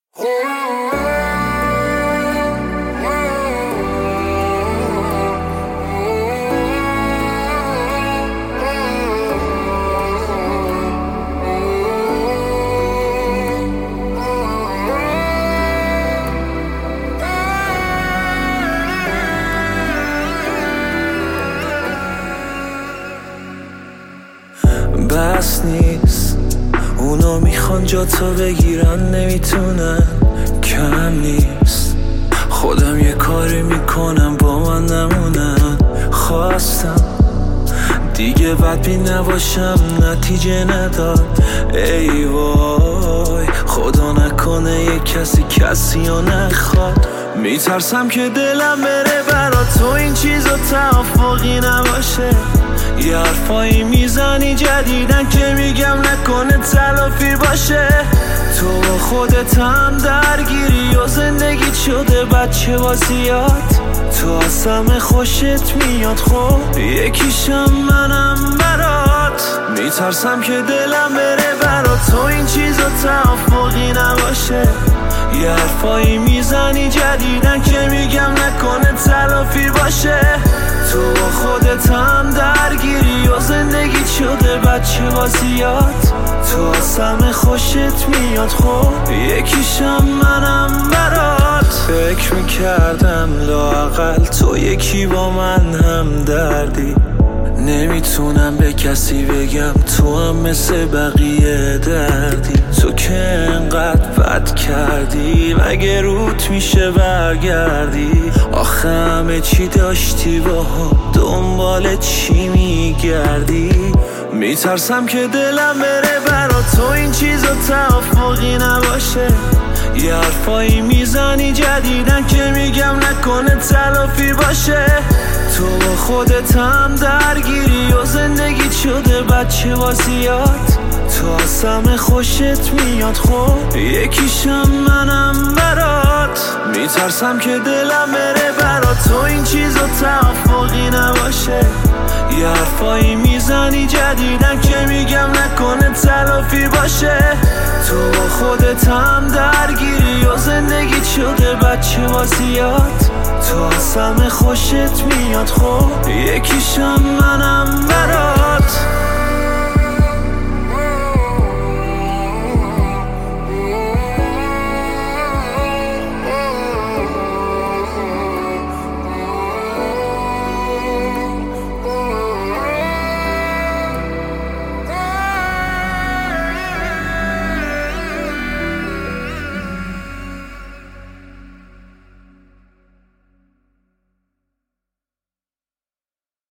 بس نیست اونا میخوان جا تا بگیرن نمیتونن، کم نیست خودم یه کاری میکنم با من نمونن. خواستم دیگه بدبین نباشم نتیجه نداد، ای وای خدا نکنه یه کسی رو نخواد. میترسم که دلم بره برا تو این چیزا توافقی نباشه، یه حرفایی میزنی جدیدن که میگم نکنه تلافی باشه. تو با خودت هم درگیری و زندگی شده بچه بازیات، تو از همه خوشت میاد خب یکیشم منم برات. میترسم که دلم بره برا تو این چیزا توافقی نباشه، یه حرفایی میزنی جدیدن که میگم نکنه تلافی باشه. تو با خودت هم درگیری و زندگی شده بچه بازیات، تو از همه خوشت میاد خب یکیشم منم برات. فکر میکردم لااقل تو یکی با من هم دردی، نمیتونم به کسی بگم تو هم مثل بقیه دردی. تو که انقدر بد کردی مگه روت میشه برگردی؟ آخه همه چی داشتی با هم دنبال چی میگردی؟ میترسم که دلم بره برا تو این چیزا توافقی نباشه، یه حرفایی میزنی جدیدن که میگم نکنه تلافی باشه. تو با خودت هم درگیری و زندگی شده بچه بازیات، تو از همه خوشت میاد خب یکیشم منم برات. میترسم که دلم بره برا تو این چیزا توافقی نباشه، یه حرفایی میزنی جدیدن که میگم نکنه تلافی باشه. تو با خودت هم درگیری و زندگی شده بچه بازیات، تو از همه خوشت میاد خب یکیشم منم برات.